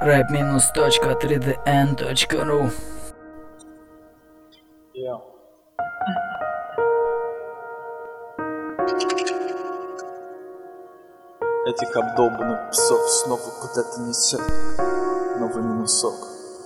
rap-3dn.ru. Этих обдолбанных псов снова куда-то несет новый минусок.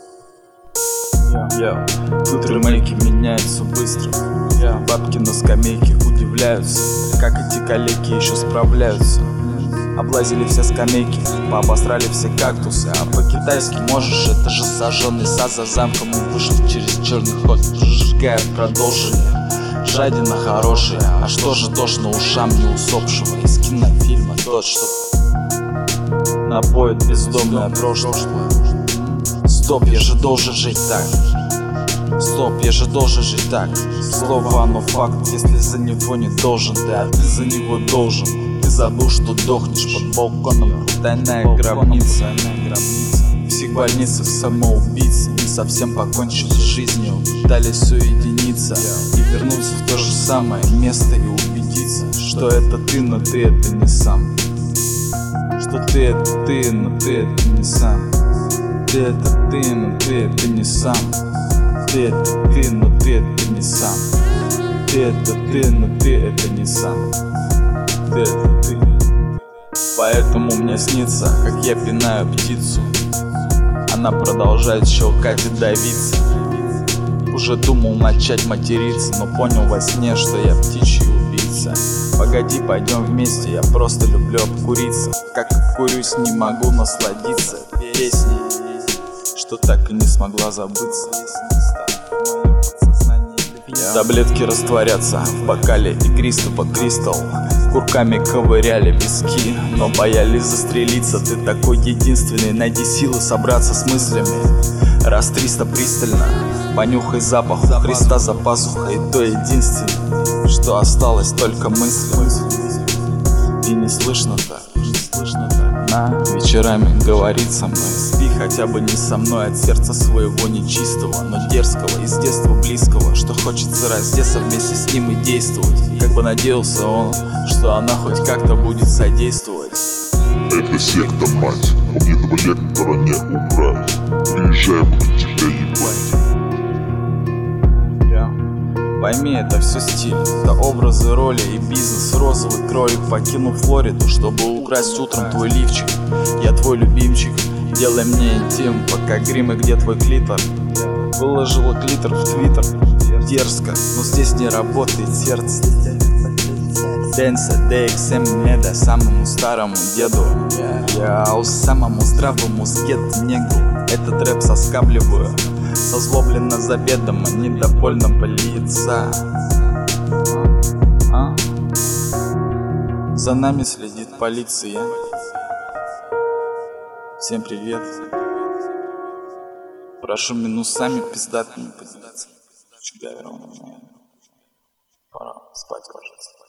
Тут ремейки меняются быстро. Бабки на скамейке удивляются, как эти коллеги еще справляются. Облазили все скамейки, пообосрали все кактусы. А по-китайски можешь, это же сожженный сад за замком. И вышел через черный ход, прожигая продолжение. Жадина хорошая, а что же тошно ушам не усопшего из кинофильма тот, что напоит бездомное прошлое. Стоп, я же должен жить так. Стоп, я же должен жить так. Слово оно факт, если за него не должен ты, а ты за него должен. Ты забыл, что дохнешь под балконом. Тайная гробница. В психбольнице самоубийцы не совсем покончили с жизнью, пытались уединиться и вернуться в то же самое место и убедиться, что это ты, но ты это не сам. Что ты это ты, но ты это не сам. Ты это ты, но ты это не сам. Ты это ты, но ты это не сам. Ты это ты, но ты это не сам. Ты это ты. Поэтому мне снится, как я пинаю птицу. Она продолжает щелкать и давиться. Уже думал начать материться, но понял во сне, что я птичий убийца. Погоди, пойдем вместе, я просто люблю обкуриться. Как курюсь, не могу насладиться песней, что так и не смогла забыться. Таблетки растворятся в бокале игристо под кристалл. Курками ковыряли виски, но боялись застрелиться. Ты такой единственный, найди силы собраться с мыслями. Раз 300 пристально, понюхай запах у Христа за пазухой. И то единственное, что осталось, только мысли. И не слышно так. На вечерами говорит со мной. Спи хотя бы не со мной, от сердца своего нечистого, но дерзкого, из детства близкого, что хочется раздеться вместе с ним и действовать. И как бы надеялся он, что она хоть как-то будет содействовать. Это секта, мать, помни таблетора не убрать. Приезжай, буду тебя ебать. Пойми, это все стиль, это образы, роли и бизнес. Розовый кролик покинул Флориду, чтобы украсть утром твой лифчик. Я твой любимчик, делай мне интим, пока грим и где твой клитор. Выложила клитор в твиттер, дерзко, но здесь не работает сердце. Дэнса, DXM, не дай самому старому деду. Я самому здравому сгеду негру. Этот рэп соскабливаю, созлобленно за бедом, а недовольно болится. За нами следит полиция. Всем привет. Прошу минусами пиздатыми поделиться. Пора спать ложиться.